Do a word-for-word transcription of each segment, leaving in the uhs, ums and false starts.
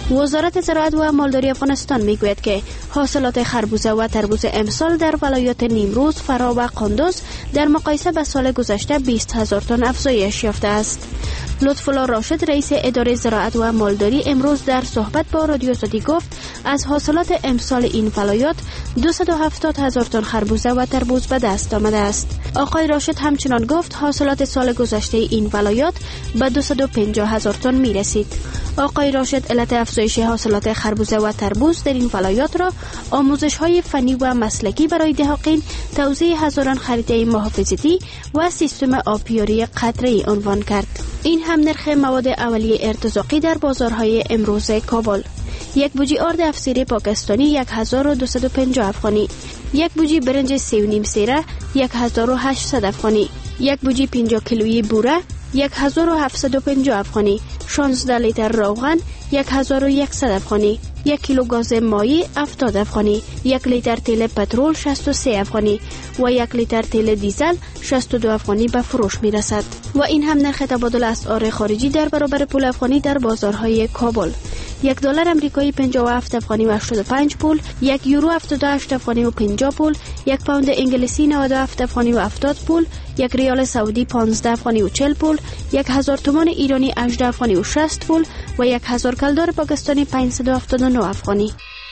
وزارت زراعت و مالداری افغانستان میگوید که حاصلات خربوزه و تربوز امسال در ولایات نیمروز، فرا و قندوز در مقایسه به سال گذشته بیست هزار تن افزایش یافته است. لطف‌الله راشد رئیس اداره زراعت و مالداری امروز در صحبت با رادیو آزادی گفت از حاصلات امسال این ولایات دویست و هفتاد هزار تن خربوزه و تربوز به دست آمده است. آقای راشد همچنان گفت حاصلات سال گذشته این ولایات به دویست و پنجاه هزار تن می رسید. آقای راشد علت افزایش حاصلات خربوزه و تربوز در این ولایات را آموزش‌های فنی و مسلکی برای دهقین، توزیع هزاران خریده محافظتی و سیستم آبیاری قطره‌ای عنوان کرد. این هم نرخ مواد اولیه ارتزاقی در بازارهای امروز کابل. یک بوجی آرد افسیری پاکستانی یک هزار و دویست و پنجاه افغانی، یک بوجی برنج سی و نیم سیره یک هزار و هشتصد افغانی، یک بوجی پنجاه کیلویی بوره یک هزار و هفتصد و پنجاه افغانی، شانزده لیتر روغن یک هزار و صد افغانی، یک کیلو گاز مایع هفتاد افغانی، یک لیتر تیل پترول شصت و سه افغانی و یک لیتر تیل دیزل شصت و دو افغانی به فروش می رسد. و این هم نرخ تبادل اسعار خارجی در برابر پول افغانی در بازارهای کابل. یک دلار امریکایی پنجاه و هفت افغانی و هشتاد و پنج پول، یک یورو هفتاد و هشت افغانی و پنجاه پول، یک پوند انگلیسی نود و هفت افغانی و هفتاد پول، یک ریال سعودی پانزده افغانی و چهل پول، یک هزار تومان ایرانی هجده افغانی و شصت پول و یک هزار کلدار پاکستانی پانصد و هفتاد و نه افغانی.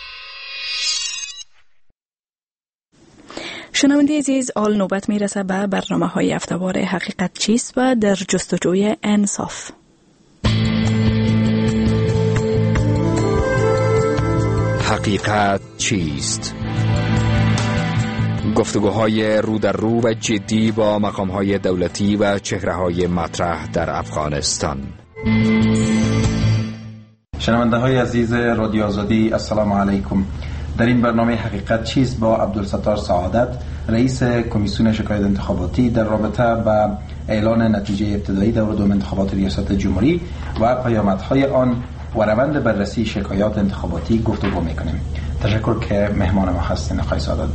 شنونده عزیز، آل نوبت میرسه به برنامه های هفته‌وار حقیقت چیست و در جستجوی انصاف. حقیقت چیست؟ گفتگوهای رو در رو و جدی با مقامهای دولتی و چهره‌های مطرح در افغانستان. شنونده های عزیز رادیو آزادی، السلام علیکم. در این برنامه حقیقت چیست با عبدالستار سعادت، رئیس کمیسیون شکایت انتخاباتی، در رابطه با اعلان نتیجه ابتدایی دور دوم انتخابات ریاست جمهوری و پیامدهای آن و روند بررسی شکایات انتخاباتی گفتگو میکنیم. تشکر که مهمان ما هستین آقای سعادت.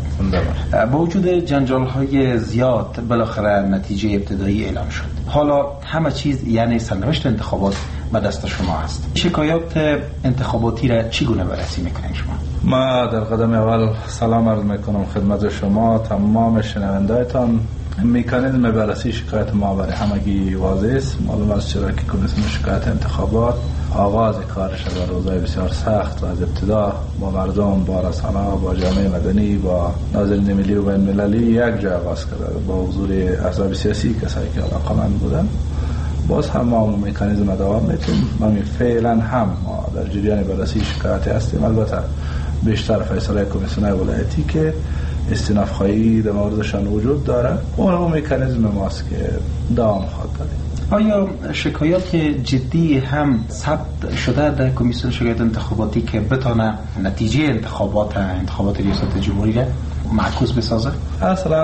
با وجود جنجال های زیاد بالاخره نتیجه ابتدایی اعلام شد. حالا همه چیز یعنی سرنوشت انتخابات به دست شما است. شکایات انتخاباتی را چگونه بررسی میکنین شما؟ ما در قدم اول سلام عرض میکنم خدمت شما تمام شنوندهایتان. مکانیزم بررسی شکایت ما برای همگی واضح است. معلوم است چرا که کمیسیون شکایت انتخابات آغاز کارش در روزهای بسیار سخت و از ابتدا با مردم، با رسانه‌ها، با جامعه مدنی، با ناظرین ملی و بین المللی یک جا آغاز کرده با حضور احزاب سیاسی، کسایی که علاقه‌مند بودن. باز هم ما مکانیزم دوام میتیم. ما فعلا هم ما در جریان بررسی شکایت هستیم. البته بیشتر فیصله کمیسیون ولایتی که استیناف خواهی در موردشان وجود داره، اون هم مکانیزم ماست که دوام خواهد داریم. آیا شکایات جدی هم ثبت شده در کمیسیون شکایت انتخاباتی که بتونه نتیجه انتخابات انتخابات ریاست جمهوری را معکوس بسازه؟ اصلا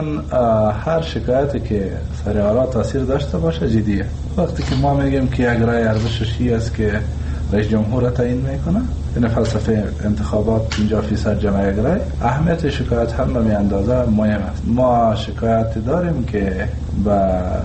هر شکایتی که سر حالات تاثیر داشته باشه جدیه. وقتی که ما میگیم که یک رای ارزشی است که رئیس جمهور تعیین میکنه، این فلسفه انتخابات پنجاه فیصد جمع یک رای، اهمیت شکایت هم به اندازه مهم است. ما شکایت داریم که با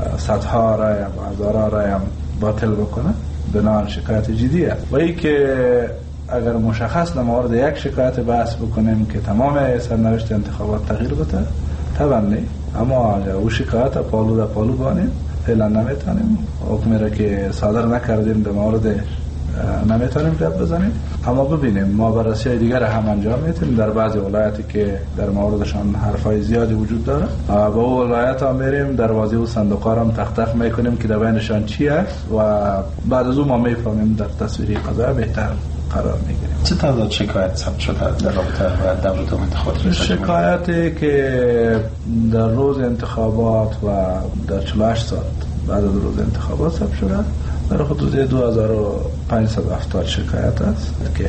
صدها رای و هزارها رای هم باطل بکنه، بنابراین شکایت جدیه. و ای که اگر مشخص در مورد یک شکایت بحث بکنیم که تمام سرنوشت انتخابات تغییر بده، طبعا نه. اما او شکایت پالو در پالو بانیم فعلا نمیتونیم حکمی را که صادر نکردیم در موردش نمیتونیم رد بزنیم. اما ببینیم ما بررسی دیگر هم انجام میتیم در بعضی ولایتی که در موردشان حرفای زیادی وجود داره. با اون ولایت ها میریم دروازه و صندوق ها هم تق تق میکنیم که در بینشان چی است و بعد از اون ما میفهمیم در تصویری قضا بهتر قرار میگیریم. چه تعداد شکایت ثبت شده در رابطه با دور دوم انتخابات؟ شکایتی که در روز انتخابات و در چهل و هشت ساعت بعد از روز انتخابات ثبت شده در حدود دو هزار و پانصد و هفتاد شکایت است که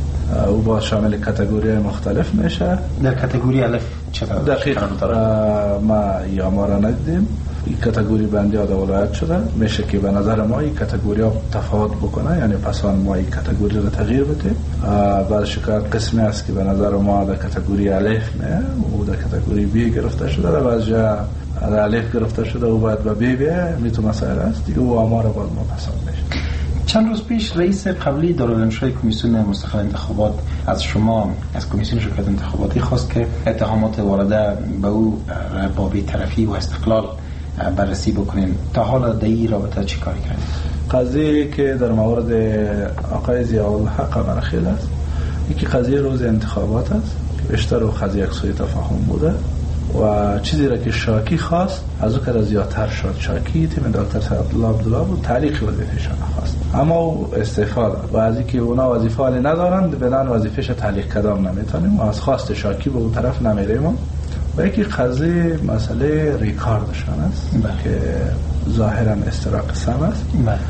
او با شامل کاتگوری مختلف میشه. در کاتگوری الف چه دقیق ما یا ما را ندیدیم. این کاتگوری بندی آده ولایت شده، میشه که به نظر ما این کاتگوری ها تفاوت بکنه، یعنی پسان ما این کاتگوری را تغییر بدیم. بعد شکایت قسمی است که به نظر ما در کاتگوری الف نه او در کاتگوری بی گرفته شده، در بعض جا در الف گرفته شده و باید به بی بی میتونه مسائل است دیگه و آمار باید ما پسند میشه. چند روز پیش رئیس قبلی دارالانشای کمیسیون مستقل انتخابات از شما از کمیسیون شکایت انتخاباتی خواست که اتهامات وارده به او با بی‌طرفی و استقلال بررسی بکنین. تا حالا در این رابطه چی کاری کردید؟ قضیه که در مورد آقای ضیاءالحق منخیل است، یکی قضیه روز انتخابات است که بیشتر و قضیه سوء تفاهم بوده و چیزی را که شاکی خواست از او که زیادتر شد. شاکی تیم دکتر سعدالله عبدالله بود، تعلیق وظیفه‌شان خواست، اما او استعفا داد و از اینکه اونا وظیفه حالی ندارند بنان وظیفه‌ش تعلیق کدام نمیتونیم و از خواست شاکی به اون طرف نمیریم. و یکی قضیه مسئله ریکاردشان است که ظاهرا استراق سم است.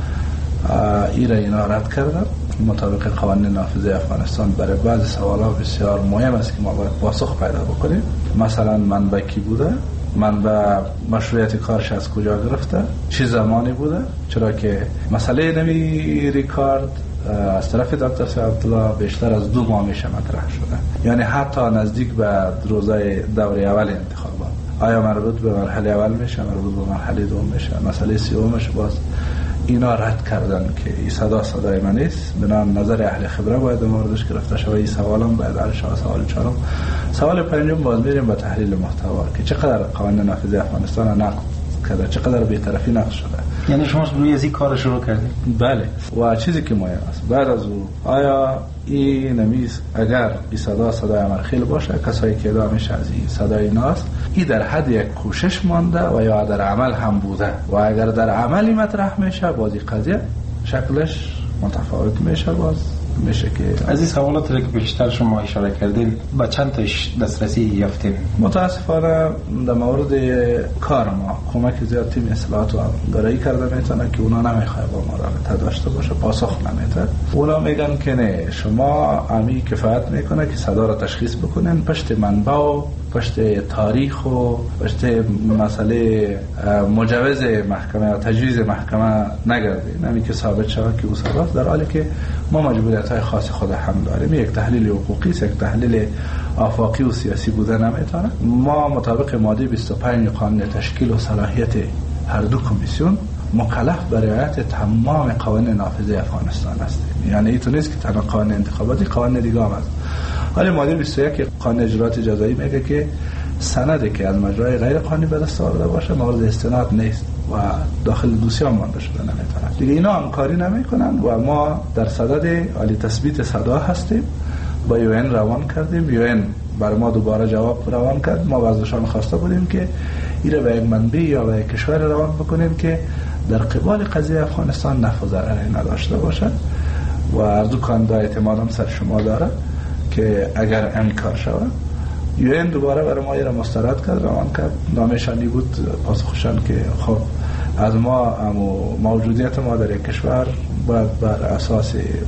این را اینا رد کردن مطابق قوانین نافذه افغانستان. برای بعضی سوالات بسیار مهم است که ما باید پاسخ پیدا بکنیم. مثلا منبع کی بوده، منبع مشروعیت کارش از کجا گرفته، چه زمانی بوده، چرا که مسئله نمی ریکارد از طرف دکتر سعدالله بیشتر از دو ماه میشه مطرح شده، یعنی حتی نزدیک به روزای دوره اول انتخابات. آیا مربوط به مرحله اول میشه، مربوط به مرحله دوم میشه، مسئله سومش باز اینا رد کردن که این صدا صدای من نیست، بنابراین نظر اهل خبره باید موردش گرفته شود. این سوالم باید حل شود. سوال چهارم، سوال پنجم باز میریم به تحلیل محتوا که چقدر قوانین نافذه افغانستان نقض کرده، چقدر بی‌طرفی نقض شده. یعنی شما روی از این کار شروع کردید؟ بله. و چیزی که مهم است بعد از او، آیا این نمیز اگر این صدا صدای مرخیل باشه، کسایی که ادامش از این صدای ناست، این در حد یک کوشش مانده و یا در عمل هم بوده و اگر در عملی مطرح میشه بازی قضیه شکلش متفاوت میشه. باز میشه که از این سوالات که بیشتر شما اشاره کردین با چند تاش دسترسی یافتین؟ متاسفانه در مورد کار ما کمک زیاد تیم اصلاحات و همکاری کرده میتونه که اونا نمیخواد با ما رابطه داشته باشه، پاسخ نمیده. اونا میگن که نه، شما امی کفایت میکنه که صدا را تشخیص بکنین، پشت منبع و پشت تاریخ و پشت مسئله مجوز محکمه یا تجویز محکمه نگردید، نمی که ثابت شود که او صداست، در حالی که ما مجبوریت های خاص خود هم داریم. یک تحلیل حقوقی است، یک تحلیل آفاقی و سیاسی بوده نمیتونه. ما مطابق ماده بیست و پنج قانون تشکیل و صلاحیت هر دو کمیسیون مکلف به رعایت تمام قوانین نافذه افغانستان هستیم. یعنی این تو نیست که تنها قانون انتخاباتی، قانون دیگه هم هست. حالا ماده بیست و یک قانون اجرات جزایی میگه که سندی که از مجرای غیر قانونی به دست آورده باشه مورد استناد نیست و داخل دوسیه مانده شده نمیتونه. دیگه اینا همکاری نمیکنن و ما در صدد عالی تثبیت صدا هستیم. با یو ان روان کردیم، یو ان برای ما دوباره جواب روان کرد. ما ازشان خواسته بودیم که ایره به یک منبع یا به یک کشور روان بکنیم که در قبال قضیه افغانستان نفع و ضرری نداشته باشه و ارزو کنده اعتمادم سر شما داره که اگر انکار شود. یو ان دوباره برای ما ایره مسترد کرد، روان کرد. نامشانی بود پاسخشان که خب از ما موجودیت ما در یک کشور باید بر اساس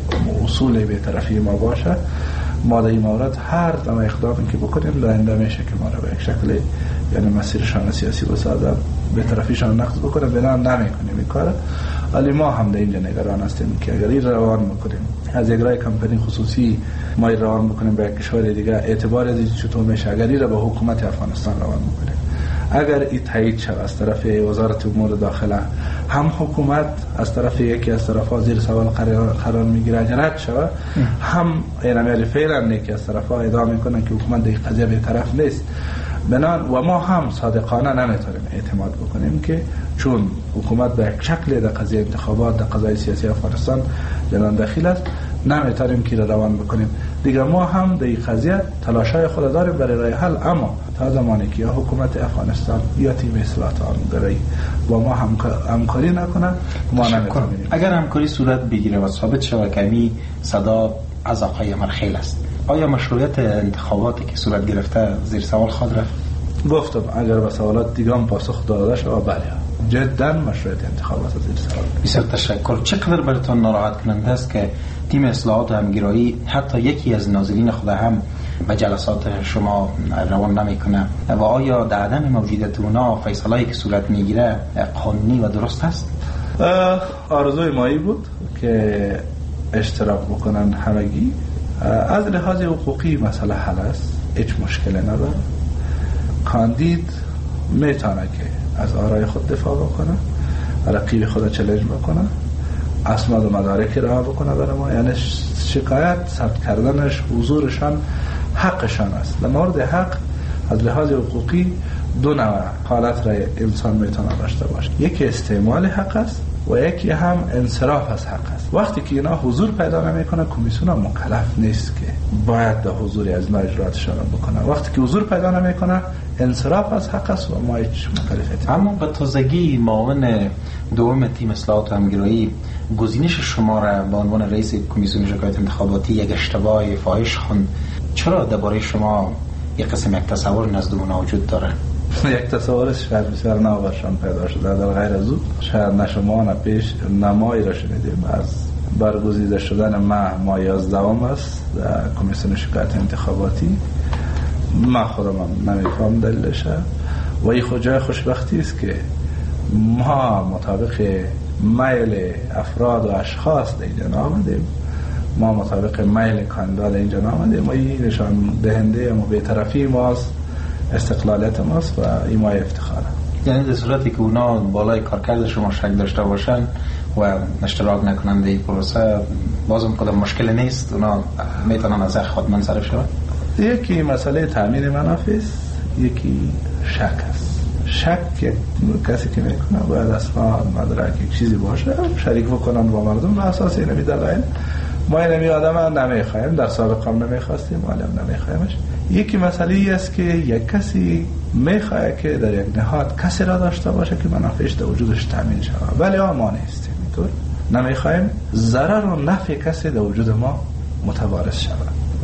اصول بی‌طرفی ما باشه. ما در این مورد هر دم اقدامی که بکنیم داینده میشه که ما رو به یک شکل یعنی مسیرشان سیاسی بسازه، بی‌طرفیشان نقض بکنه، بنا نمیکنیم این کار. ولی ما هم در اینجا نگران هستیم که اگر این روان میکنیم از اجرای کمپانی خصوصی ما این روان میکنیم به یک کشور دیگه، اعتبار از چطور میشه اگر این رو به حکومت افغانستان روان میکنیم. اگر این تایید شد از طرف وزارت امور داخله، هم حکومت از طرف یکی از طرفا زیر سوال قرار, قرار میگیره رد شد، هم اینمی فعلا که از طرفا ادعا میکنن که حکومت در قضیه بی‌طرف نیست. بنان و ما هم صادقانه نمیتونیم اعتماد بکنیم که چون حکومت به شکل در قضیه انتخابات در قضای سیاسی افغانستان جنان داخل است، نمیتونیم که روان بکنیم. دیگه ما هم در این قضیه تلاشای خود داریم برای راه حل، اما تا زمانی که یا حکومت افغانستان یا تیم اصلاحات آنگرایی با ما همکاری نکنه ما نمیتونیم. اگر همکاری صورت بگیره و ثابت شود که این صدا از آقای مرخیل است، آیا مشروعیت انتخاباتی که صورت گرفته زیر سوال خواهد رفت؟ گفتم اگر به سوالات دیگه هم پاسخ داده شود بله، جدا مشروعیت انتخابات زیر سوال. بسیار تشکر. چقدر براتون ناراحت کننده است که تیم اصلاحات و همگرایی حتی یکی از ناظرین خود هم به جلسات شما روان نمیکنه و آیا در عدم موجودیت اونا فیصله‌ای که صورت میگیره قانونی و درست است؟ آرزوی مایی بود که اشتراک بکنن همگی. از لحاظ حقوقی مسئله حل است، هیچ مشکلی نداره. کاندید میتونه که از آرای خود دفاع بکنه، رقیب خود چالش بکنه، اسناد و مدارک را بکنه برای ما. یعنی شکایت ثبت کردنش حضورشان حقشان است. در مورد حق از لحاظ حقوقی دو نوع حالت را انسان میتونه داشته باشه، یکی استعمال حق است و یکی هم انصراف از حق است. وقتی که اینا حضور پیدا نمیکنه کمیسیون مکلف نیست که باید در حضور از اینا اجراتش را بکنه. وقتی که حضور پیدا نمیکنه انصراف از حق است و ما هیچ مکلفیتی. اما به تازگی معاون دوم تیم اصلاحات و همگرایی گزینش شما را به عنوان رئیس کمیسیون شکایت انتخاباتی یک اشتباه فاحش خواند. چرا درباره شما یک قسم یک تصور نزد اونا وجود داره؟ یک تصورش شاید بسیار نابرشان پیدا شده. در غیر از او شاید نه شما نه پیش نمایی را شنیدیم از برگزیده شدن ما ما یازدهم است در کمیسیون شکایت انتخاباتی. ما خودم نمیفهم دلیلش و این خود جای خوشبختی است که ما مطابق میل افراد و اشخاص در اینجا نامدیم، ما مطابق میل کاندید اینجا نامدیم و این نشان دهنده ما بی‌طرفی ماست، استقلالیت ماست و این ما افتخاره. یعنی در صورتی که اونا بالای کارکرد شما شک داشته باشن و اشتراک نکنند در این پروسه بازم کدام مشکل نیست، اونا میتونن از خود منصرف شوند؟ یکی مسئله تامین منافع است، یکی شک است. شک کسی که میکنه باید اصلا مدرک یک چیزی باشه شریک بکنن با مردم به اساس این دلایل. ما این آدم نمیخوایم، در سابق هم نمیخواستیم، حالا هم نمیخوایمش. یکی مسئله ای است که یک کسی میخواد که در یک نهاد کسی را داشته باشه که منافعش در وجودش تامین شود، ولی ما نیستیم اینطور، نمیخوایم ضرر و نفع کسی در وجود ما متوارث شود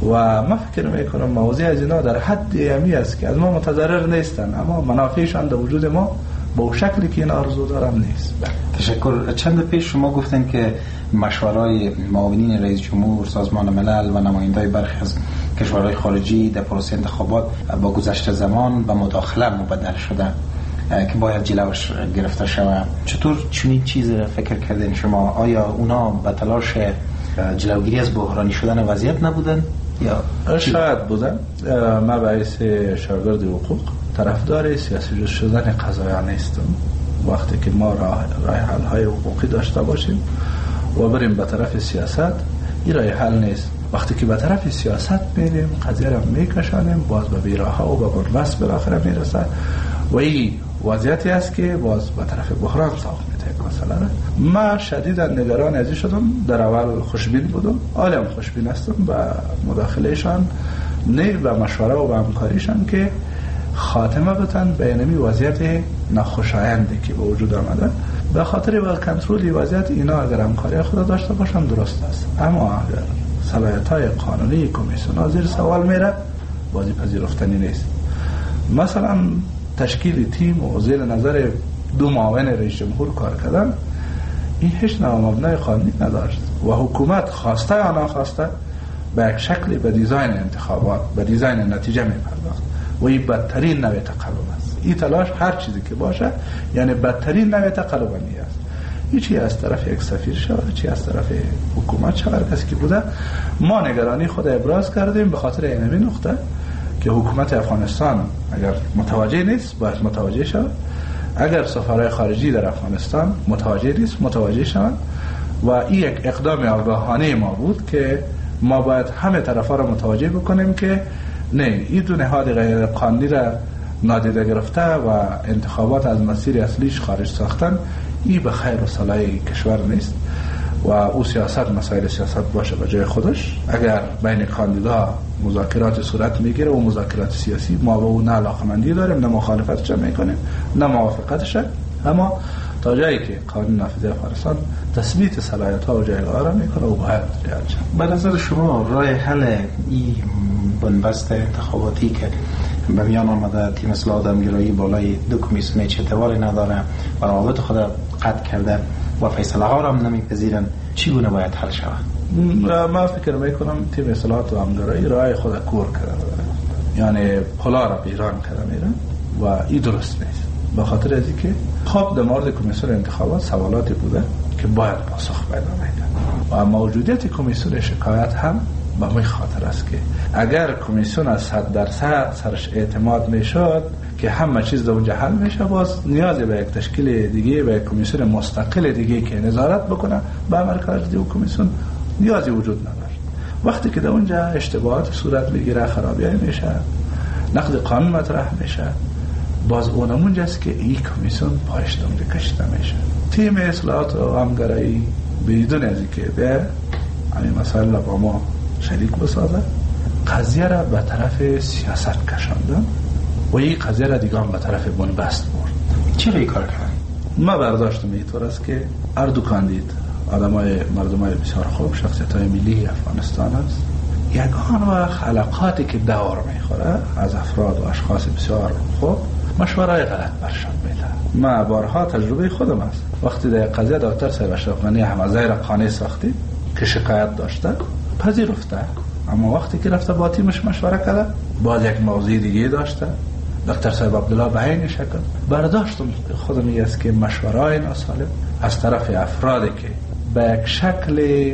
و ما فکر میکنم موضوع از اینا در حد امی است که از ما متضرر نیستن اما منافعشان در وجود ما با شکلی که این آرزو دارم نیست. تشکر. چند پیش شما گفتن که مشورای معاونین رئیس جمهور، سازمان ملل و نمایندای برخی از کشورهای خارجی در پروسه انتخابات با گذشت زمان و مداخله مبدل شده که باید جلوش گرفته شود. چطور چنین چیز را فکر کردین شما؟ آیا اونا به تلاش جلوگیری از بحرانی شدن وضعیت نبودن یا شاید بودن؟ ما باعث شاگرد حقوق طرفدار سیاسی شدن قضایا نیستم. وقتی که ما راه راه حل های حقوقی داشته باشیم و بریم به طرف سیاست، این راه حل نیست. وقتی که به طرف سیاست میریم قضیه را میکشانیم باز به بیراها و به برمس بالاخره میرسه و این وضعیتی است که باز به طرف بحران ساخت میده. مثلا ما شدیدا نگران ازی شدم، در اول خوشبین بودم، حالا هم خوشبین هستم به مداخلهشان، نه به مشوره و به همکاریشان که خاتمه بدن به اینمی وضعیت ناخوشایندی که به وجود آمده. به خاطر و کنترل وضعیت اینا اگر همکاری خود داشته باشن درست است، اما اگر صلاحیت‌های قانونی کمیسیون زیر سوال میره بازی پذیرفتنی نیست. مثلا تشکیل تیم و زیر نظر دو معاون رئیس جمهور کار کردن، این هیچ نوع مبنای قانونی نداشت و حکومت خواسته یا ناخواسته به یک شکلی به دیزاین انتخابات، به دیزاین نتیجه میپرداخت و این بدترین نوع تقلب است. این تلاش هر چیزی که باشه یعنی بدترین نوع تقلبی است. چی از طرف یک سفیر شود، چی از طرف حکومت شود، کسی که بوده. ما نگرانی خود ابراز کردیم به خاطر این نقطه که حکومت افغانستان اگر متوجه نیست باید متوجه شود، اگر سفارای خارجی در افغانستان متوجه نیست متوجه شود و این یک اقدام آگاهانه ما بود که ما باید همه طرفا را متوجه بکنیم که نه، این دو نهاد غیر قانونی را نادیده گرفته و انتخابات از مسیر اصلیش خارج ساختن این به خیر و صلاح کشور نیست و او سیاست مسائل سیاست باشه به جای خودش. اگر بین کاندیدا مذاکرات صورت میگیره و مذاکرات سیاسی ما به اون نه علاقمندی داریم، نه مخالفتش میکنیم، نه موافقتش، اما تا جایی که قانون نافذ افغانستان تثبیت صلاحیت ها و جایگاه را میکنه و باید رعایت شود. به نظر شما راه حل این بنبست انتخاباتی که به میان آمده تیم اصلاحات همگرایی بالای دو کمیسیون چه اعتباری نداره و روابط خود قطع کرده و فیصله ها را هم نمیپذیرن، چگونه باید حل شود؟ ما فکر میکنم تیم اصلاحات همگرایی راه خود کور کرده، یعنی پلا را بیران کرده میرن و این درست نیست. به خاطر از اینکه خب در مورد کمیسیون انتخابات سوالاتی بوده که باید پاسخ پیدا میکنه و موجودیت کمیسیون شکایت هم به می خاطر است که اگر کمیسیون از صد درصد سرش اعتماد میشد که همه چیز در اونجا حل میشه، باز نیازی به یک تشکیل دیگه، به یک کمیسیون مستقل دیگه که نظارت بکنه به عملکرد اون کمیسیون نیازی وجود نداشت. وقتی که در اونجا اشتباهات صورت بگیره، خرابی‌های میشه، نقض قانون مطرح میشه، باز اونمون جاست که این کمیسیون پایش دنگ کشیده میشه. تیم اصلاحات و همگرایی بدون از اینکه به همین مسئله با ما شریک بسازه، قضیه را به طرف سیاست کشاندن و این قضیه را دیگه هم به طرف بنبست برد. چرا این کار کردن؟ ما برداشتم اینطور است که اردوگان دید آدمای مردمای بسیار خوب، شخصیت‌های ملی افغانستان است، یگان و خلقاتی که دور میخوره از افراد و اشخاص بسیار خوب مشورای غلط برشان میده. ما بارها تجربه خودم است. وقتی در قضیه دکتر صاحب اشرف غنی حمزه را قانع ساختی که شکایت داشته، پذیرفته، اما وقتی که رفته با تیمش مشوره کرده، باز یک موضوع دیگه داشته. دکتر صاحب عبدالله به این شکل برداشتم خودم این است که مشورای ناسالم از طرف افرادی که به یک شکل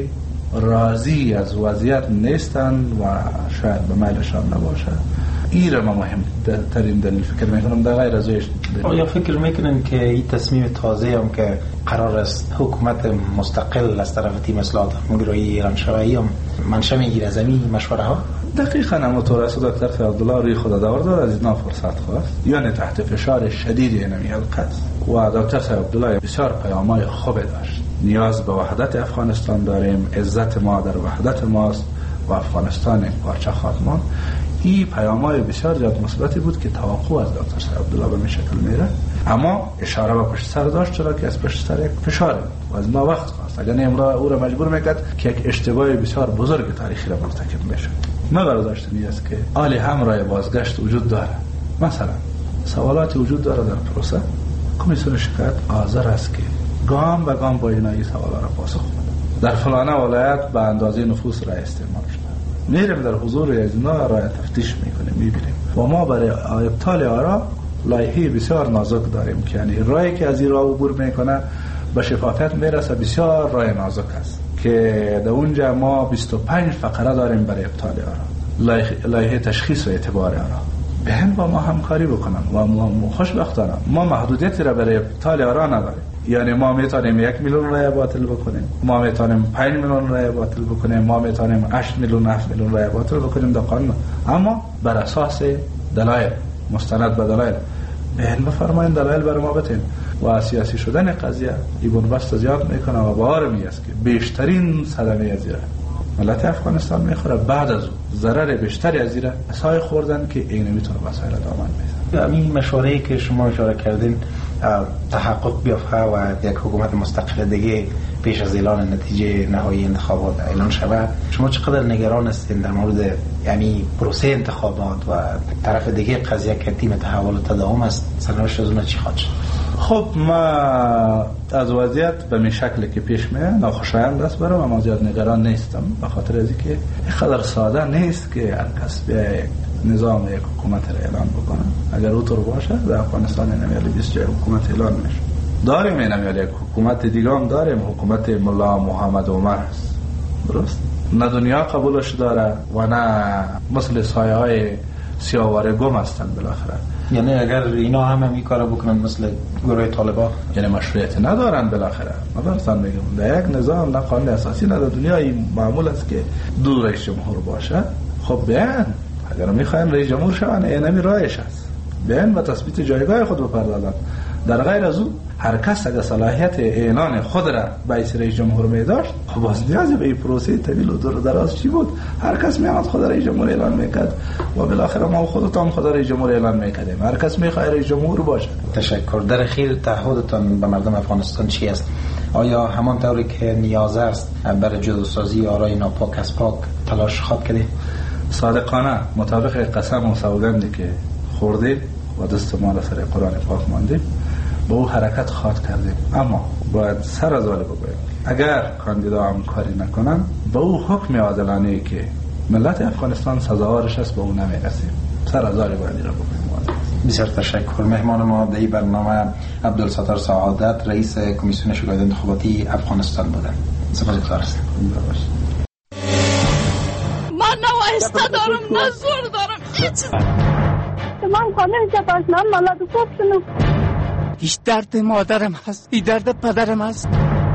راضی از وضعیت نیستند و شاید به میلشان نباشه، این را ما مهم ترین دلیل فکر میکنم. در غیر از آیا فکر میکنن که این تصمیم تازه هم که قرار است حکومت مستقل از طرف تیم اصلاحات همگرایی ایران شوی هم منشأ میگیره از این مشوره ها؟ دقیقاً همونطور است. دکتر صاحب عبدالله روی خود دور دار از اینا فرصت خواست، یعنی تحت فشار شدید اینمی حلقت و دکتر صاحب عبدالله بسیار پیام‌های خوب داشت. نیاز به وحدت افغانستان داریم، عزت ما در وحدت ماست و افغانستان پارچه خاتمان. این پیام‌های بسیار زیاد مثبتی بود که توقع از دکتر صاحب عبدالله به این شکل میره، اما اشاره به پشت سر داشت، چرا که از پشت سر یک فشار و از ما وقت خواست. اگر امروز او را مجبور میکرد که یک اشتباه بسیار بزرگ تاریخی را مرتکب بشه. ما برداشتنی است که آلی همراه بازگشت وجود داره. مثلا سوالاتی وجود داره در پروسه، کمیسیون شکایت حاضر است که گام به گام با اینایی سوالا را پاسخ بده. در فلانه ولایت به اندازه نفوس را استعمال شده، میریم در حضور از اینا را تفتیش میکنیم، میبینیم و ما برای ابطال آرا لایحه بسیار نازک داریم که یعنی راهی که از این راه عبور میکنه به شفافیت میرسه، بسیار راه نازک است که در اونجا ما بیست و پنج فقره داریم برای ابطال آرا، لایحه تشخیص و اعتبار آرا. بهن با ما همکاری بکنن و ما خوشبختانه ما محدودیتی را برای ابطال آرا نداریم. یعنی ما میتونیم یک میلیون رای باطل بکنیم، ما میتونیم پنج میلیون رای باطل بکنیم، ما میتونیم هشت میلیون هفت میلیون رای باطل بکنیم در قانون، اما بر اساس دلایل، مستند به دلایل. بهن بفرمایید دلایل برای ما بتین و سیاسی شدن قضیه این بنبست زیاد میکنه و باور میست که بیشترین صدمه از ایره ملت افغانستان میخوره. بعد از ضرر بیشتری از ایره سای خوردن که این میتونه مسائل دامن میزنه. همین مشوره‌ای که شما اشاره کردین تحقق بیافته و یک حکومت مستقل دیگه پیش از اعلان نتیجه نهایی انتخابات اعلان شود، شما چقدر نگران هستین در مورد یعنی پروسه انتخابات و طرف دیگه قضیه که تیم تحول و تداوم است، سرنوشت از اون چی خواهد شد؟ خب ما از وضعیت به این شکلی که پیش میاد ناخوشایند است برام، اما زیاد نگران نیستم، به خاطر از اینکه اینقدر ساده نیست که هر کس به یک نظام یک حکومت را اعلان بکنه. اگر اونطور باشه در افغانستان نمیالی بیست جای حکومت اعلان میشه. داریم نمیالی یک حکومت دیگه هم داریم، حکومت ملا محمد عمر است، درست؟ نه دنیا قبولش داره و نه مثل سایه های سیاوار گم هستن بالاخره. یعنی اگر اینا هم هم این کارا بکنن مثل گروه طالبان، یعنی مشروعیت ندارن بالاخره. ما برسان میگم در یک نظام نه قانون اساسی نه در دنیا این معمول است که دو رئیس جمهور باشه. خب بیان اگر میخواین رئیس جمهور شون اینمی رایش است، بیان و تثبیت جایگاه خود بپردازن. در غیر از اون هر کس اگر صلاحیت اعلان خود را باعث رئیس جمهور می داشت، خب باز نیازی به این پروسه طویل و دور دراز چی بود؟ هر کس میاد خود رئیس جمهور اعلان میکرد و بالاخره ما خودتون خود رئیس جمهور اعلان میکردیم. هر کس میخواد رئیس جمهور باشه. تشکر. در اخیر تعهدتان به مردم افغانستان چی است؟ آیا همان طوری که نیاز است برای جداسازی آرای ناپاک از پاک تلاش خواهد کردید؟ صادقانه مطابق قسم و سوگندی که خوردید و دست ما را سر قرآن پاک ماندیم با او حرکت خواهد کردیم، اما باید سر از آله بگویم اگر کاندیدا هم کاری نکنن با او حکم عادلانه‌ای که ملت افغانستان سزاوارش است با او نمیرسیم. سر از آله باید را بگویم. بسیار تشکر. مهمان ما در این برنامه عبدالستار سعادت، رئیس کمیسیون شکایت انتخاباتی افغانستان بودند. سپاسگزار هستم. آهسته دارم نه زور دارم هیچ. من خانه جباشنام مالادو کوب شنو. هیچ درد مادرم هست، این درد پدرم هست.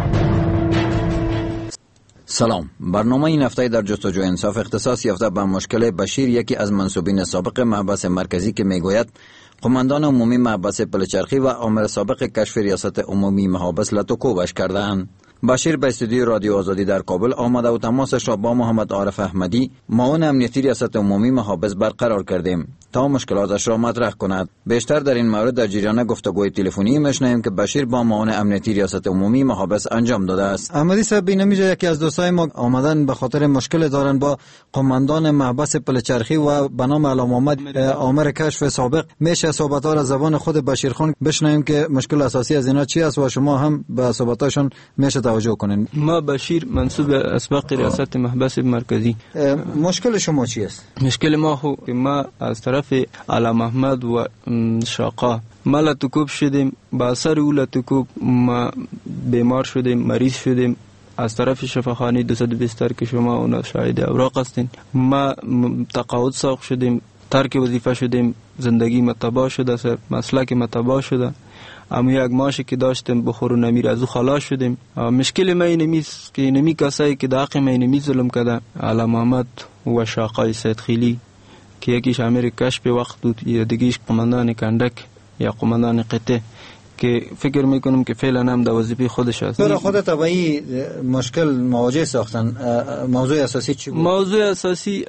سلام. برنامه این هفته در جستجو انصاف اختصاص یافته به مشکل بشیر، یکی از منصوبین سابق محبس مرکزی که میگوید قماندان عمومی محبس پلچرخی و آمر سابق کشف ریاست عمومی محابس لطوکوبش کرده‌اند. بشیر به استودیو رادیو آزادی در کابل آمده و تماسش را با محمد عارف احمدی، معاون امنیتی ریاست عمومی محابس برقرار کردیم تا مشکلاتش را مطرح کند. بیشتر در این مورد در جریان گفتگوی تلفنی میشنویم که بشیر با معاون امنیتی ریاست عمومی محابس انجام داده است. احمدی صاحب، اینمیجا یکی از دوستای ما آمدن به خاطر مشکل دارن با قماندان محبس پلچرخی و به نام علام محمد آمر کشف سابق. میشه صحبت‌ها را زبان خود بشیر خان بشنویم که مشکل اساسی از اینا چی است و شما هم به صحبتاشون میشه توجه کنین. ما بشیر منصوب اسبق ریاست محبس مرکزی. مشکل شما چی است؟ مشکل ما هو که ما از طرف علام محمد و شاقا ما لطوکوب شدیم، با اثر او لطوکوب ما بیمار شدیم، مریض شدیم. از طرف شفاخانه دو صد و بیست که شما اونا شاهد اوراق هستین، ما تقاعد ساق شدیم، ترک وظیفه شدیم، زندگی ما تباه شده، مسلک ما تباه شده. اما یک ماشی که داشتیم بخور و نمیر از او خلاص شدیم. مشکل ما اینمیست که اینمی کسایی که در حق ما اینمی ظلم کرده، علام محمد و شاقای سید خیلی که یکیش امیر کشف وقت بود، یا دیگیش قماندان کندک یا قماندان قطعه، که فکر میکنم که فعلا هم در وظیفه خودش است. برای خودت با این مشکل مواجه ساختن، موضوع اساسی چی بود؟ موضوع اساسی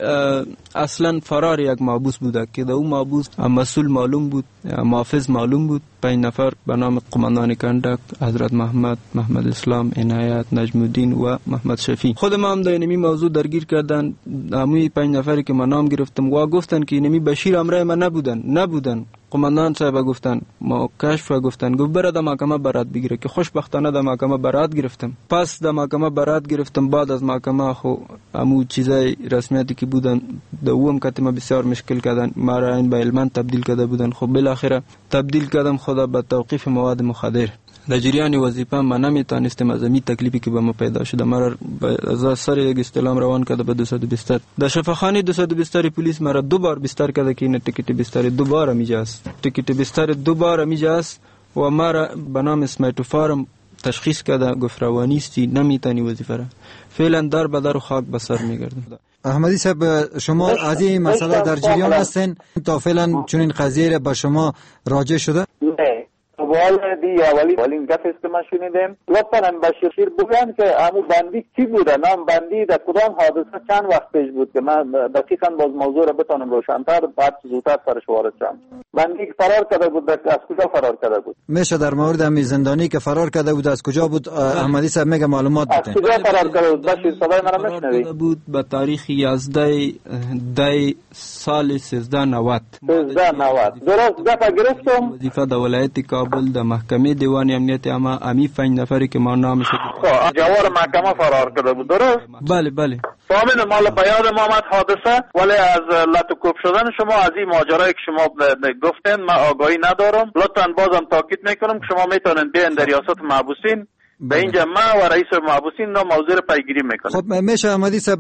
اصلا فرار یک محبوس بوده که در اون محبوس مسئول معلوم بود، محافظ معلوم بود، پنج نفر به نام قماندان کندک، حضرت محمد، محمد اسلام، عنایت، نجم الدین و محمد شفیع. خود ما هم در اینمی موضوع درگیر کردن. همون پنج نفری که من نام گرفتم و گفتن که اینمی بشیر امرای ما نبودن نبودن قماندان صاحب گفتن، ما کشف گفتن گفت برای در محکمه برات بگیره، که خوشبختانه در محکمه برات گرفتم. پس در محکمه برات گرفتم. بعد از محکمه خو همون چیزای رسمیتی که بودن دوم کتما بسیار مشکل کردن، ما را این به علمان تبدیل کرده بودن. خب بالاخره تبدیل کردم خدا به توقیف مواد مخدر. در جریان وظیفه من نمیتونستم از این تکلیفی که به ما پیدا شده مرا از سر یک استلام روان کرده به دو صد و بیست. در شفاخانه دو صد و بیست پلیس مرا دو بار بستر کرده که این تیکت بستر دو بار میجاست، تیکت بستر دو بار میجاست و مرا به نام اسمیتوفارم تشخیص کرده، گفت روانیستی، نمیتونی وظیفه را. فعلا در به در خاک به سر میگردم. احمدی صاحب، شما از این مسئله در جریان هستین تا فعلا چون این قضیه را به شما راجع شده؟ نه. سوال دی اولی اولین گپ است که ما شنیدیم. لطفاً بشیر بگن که همون بندی چی بوده، نام بندی در کدام حادثه چند وقت پیش بود که من دقیقاً باز موضوع را بتونم روشن‌تر بعد زودتر سرش وارد شم. بندی که فرار کرده بود از کجا فرار کرده بود؟ میشه در مورد همین زندانی که فرار کرده بود از کجا بود؟ احمدی صاحب میگه معلومات بده. از کجا فرار کرده بود؟ بشیر صدای مرا میشنوی؟ بود به تاریخ یازده دی سال سیزده نود. سیزده نود. درست گپ گرفتم. وظیفه در ولایت کابل در محکمه دیوان امنیت اما امی پنج نفری که ما نامش جوار محکمه فرار کرده بود. درست؟ بله بله. فهمید مال بیاد ما آمد حادثه، ولی از لطوکوب شدن شما از این ماجرایی که شما گفتین ما آگاهی ندارم. لطفاً بازم تاکید میکنم که شما میتونین بیاین در ریاست محبوسین به اینجا ما و رئیس محبوسین نو موضوع رو پیگیری میکنیم. خب میشه احمدی صاحب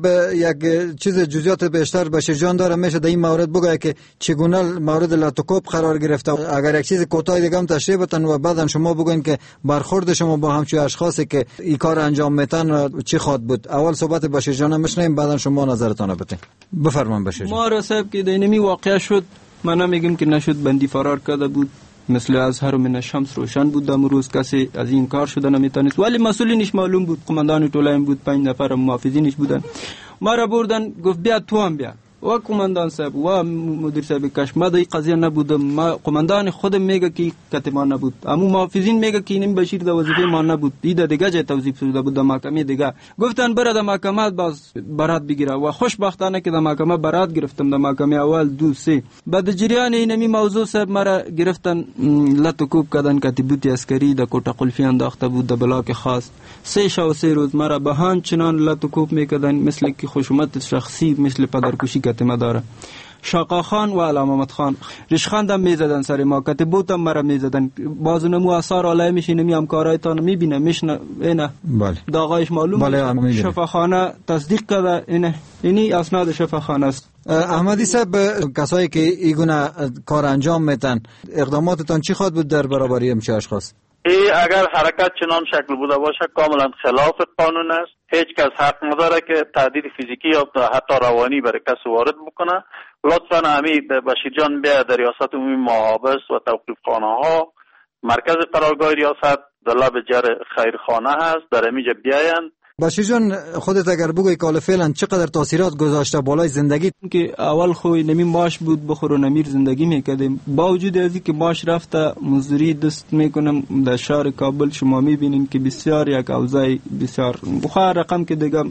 یک چیز جزئیات بیشتر بشیر جان داره، میشه در این مورد بگه که چگونه مورد لطوکوب قرار گرفته؟ اگر یک چیز کوتاه دیگه هم تشریح بدن و بعدن شما بگین که برخورد شما با همچین اشخاصی که این کار انجام میتن چی خواد بود. اول صحبت بشیر جان میشنیم، بعدن شما نظرتون رو بدین. بفرمایید بشیر جان. ما را صاحب که دینمی واقعا شد، من نمیگم که نشد، بندی فرار کرده بود، مثل از هر من شمس روشن بود. امروز کسی از این کار شده نمیتونست، ولی مسئولینش معلوم بود، قماندان طولیم بود، پنج نفر محافظینش بودن. ما را بردن گفت بیا تو هم بیا. و قماندان صاحب و مدیر صاحب کش ما در قضیه نبودم. ما قماندان خودم میگه که کتمان نبود، اما محافظین میگه که این بشیر در وظیفه ما نبود، این دیگه جای توظیف شده بود در محکمه دیگه. گفتن برای در محکمه باز برات بگیره و خوشبختانه که در محکمه برات گرفتم، در محکمه اول دو سه. بعد جریان اینمی موضوع صاحب مرا گرفتن لطوکوب کردن، کتیبوت عسکری در کوټه قلفی انداخته بود در بلاک خاص. سه شب و سه روز مرا به هان چنان لطوکوب میکردن، مثل که خشونت شخصی، مثل پدرکشی صورت ما داره. شاقا خان و علامه محمد خان ریشخند هم میزدن سر ما، کتبوت هم مرا میزدن، باز نمو اثار آلای میشینه میام کارایتان میبینه میشنه اینه بله داغایش معلوم. بله شفاخانه تصدیق کرده اینه، اینی اسناد شفاخانه است. احمدی صاحب، کسایی که این کار انجام میتن اقداماتتان چی خواهد بود در برابری همچه اشخاص؟ ای اگر حرکت چنان شکل بوده باشه کاملا خلاف قانون است. هیچ کس حق نداره که تهدید فیزیکی یا حتی روانی برای کس وارد بکنه. لطفا همین بشیر جان بیا در ریاست عمومی محابس و توقیف خانه ها، مرکز قرارگاه ریاست در لب جر خیرخانه هست، در اینجا بیاین. بشیر جان، خودت اگر بگوی که فعلا چقدر تاثیرات گذاشته بالای زندگی؟ که اول خوی نمی ماش بود بخور و نمیر زندگی میکردیم، با وجود از اینکه ماش رفته مزدوری دست میکنم در شهر کابل، شما میبینین که بسیار یک اوضاع بسیار بخار رقم که دیگه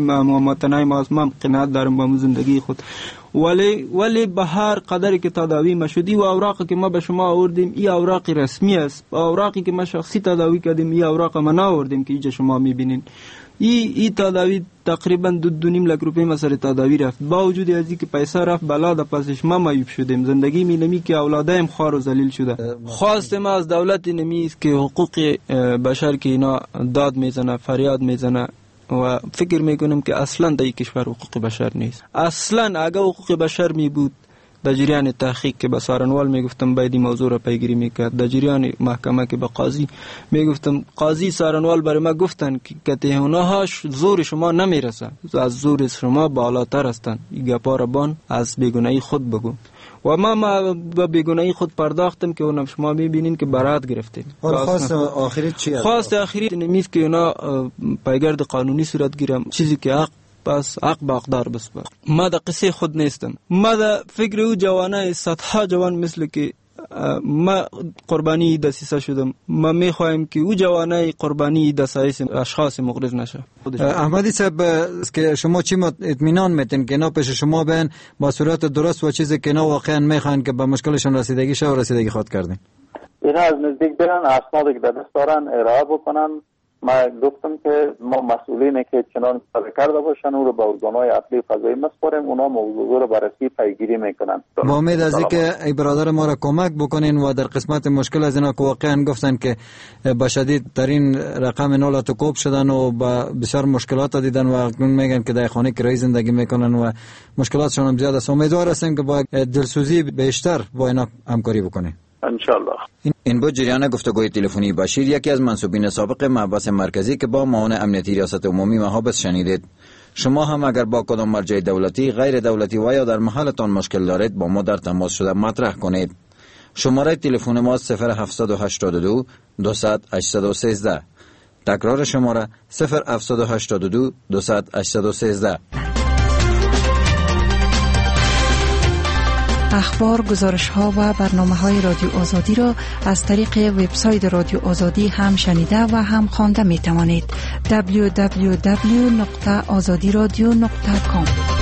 متنای ما ما قناعت دارم با زندگی خود، ولی ولی به هر قدری که تداوی ما شدی و اوراقی که ما به شما آوردیم این اوراق رسمی است، اوراقی که ما شخصی تداوی کردیم این اوراق ما نآوردیم که اینجا شما میبینین. ای ای تداوی تقریبا دو دو نیم لک روپیه ما سر تداوی رفت، با وجود از اینکه پیسه رفت بالا د پسش ما معیوب شدیم، زندگی می نمی که اولادایم خوار و ذلیل شده. خواست ما از دولت نمی است که حقوق بشر که اینا داد میزنه فریاد میزنه و فکر میکنم که اصلا در این کشور حقوق بشر نیست. اصلا اگه حقوق بشر می بود در جریان تحقیق که به سارنوال میگفتم باید این موضوع را پیگیری میکرد، در جریان محکمه که به قاضی میگفتم، قاضی سارنوال برای ما گفتن که کتهونهاش زور شما نمیرسه، از زور شما بالاتر هستن، این گپا را بان از بیگناهی خود بگو. و ما ما به بیگناهی خود پرداختم که اونم شما میبینین که برات گرفتیم. خواست آخری چی است؟ خواست آخری نمیست که اونا پیگرد قانونی صورت گیرم، چیزی که حق پس حق با اقدار بسپر. ما دا قصه خود نیستم، ما دا فکر او جوانای صدها جوان مثل که ما قربانی دسیسه شدم، ما میخوایم که او جوانای قربانی دسایس اشخاص مغرض نشه. احمدی صاحب، که شما چی اطمینان میتین که اینا پیش شما بین با صورت درست و چیزی که اینا واقعا میخواین که به مشکلشون رسیدگی شه و رسیدگی خود کردین؟ اینا از نزدیک برن، اسنادی که دست دارن ارائه بکنن. ما گفتم که ما مسئولینی که چنان کار کرده باشن او رو به ارگان‌های اصلی فضایی مسپاریم، اونا موضوع رو بررسی پیگیری میکنن. با امید از اینکه ای برادر ما را کمک بکنین و در قسمت مشکل از اینا که واقعا گفتن که به شدید ترین رقم نولت کوب شدن و با بسیار مشکلات دیدن و اکنون میگن که در خانه کرایی زندگی میکنن و مشکلاتشون هم زیاد است. امیدوار هستیم که با دلسوزی بیشتر با اینا همکاری بکنین انشالله. این بود جریان گفتگوی تلفنی بشیر، یکی از منصوبین سابق محبس مرکزی که با معاون امنیتی ریاست عمومی محابس شنیدید. شما هم اگر با کدام مرجع دولتی، غیر دولتی و یا در محلتان مشکل دارید با ما در تماس شده مطرح کنید. شماره تلفن ما صفر هفت هشت دو دو صفر هشت یک سه. تکرار شماره صفر هفت هشت دو دو صفر هشت یک سه. اخبار، گزارش ها و برنامه های رادیو آزادی را از طریق وبسایت رادیو آزادی هم شنیده و هم خوانده می توانید. دبلیو دبلیو دبلیو نقطه آزادی رادیو نقطه کام